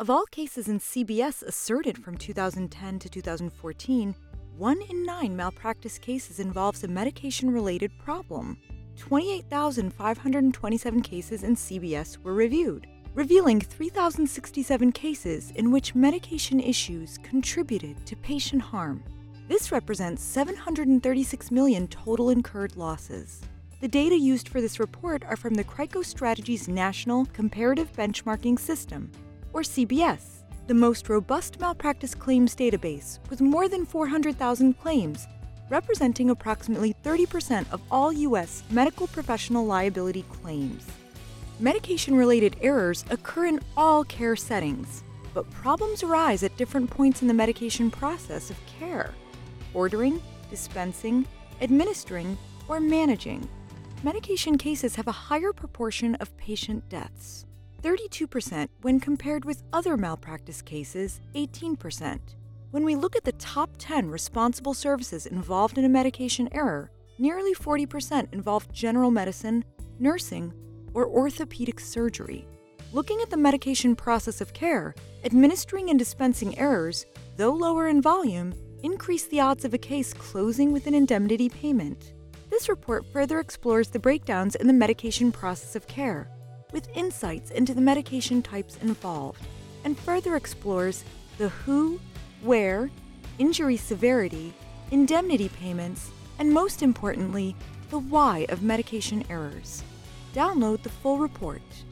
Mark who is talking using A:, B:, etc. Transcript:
A: Of all cases in CBS asserted from 2010 to 2014, 1 in 9 malpractice cases involves a medication-related problem. 28,527 cases in CBS were reviewed, revealing 3,067 cases in which medication issues contributed to patient harm. This represents 736 million total incurred losses. The data used for this report are from the Crico Strategies National Comparative Benchmarking System, or CBS, the most robust malpractice claims database with more than 400,000 claims, representing approximately 30% of all U.S. medical professional liability claims. Medication-related errors occur in all care settings, but problems arise at different points in the medication process of care: ordering, dispensing, administering, or managing. Medication cases have a higher proportion of patient deaths, 32% when compared with other malpractice cases, 18%. When we look at the top 10 responsible services involved in a medication error, nearly 40% involved general medicine, nursing, or orthopedic surgery. Looking at the medication process of care, administering and dispensing errors, though lower in volume, increase the odds of a case closing with an indemnity payment. This report further explores the breakdowns in the medication process of care, with insights into the medication types involved, and further explores the who, where, injury severity, indemnity payments, and most importantly, the why of medication errors. Download the full report.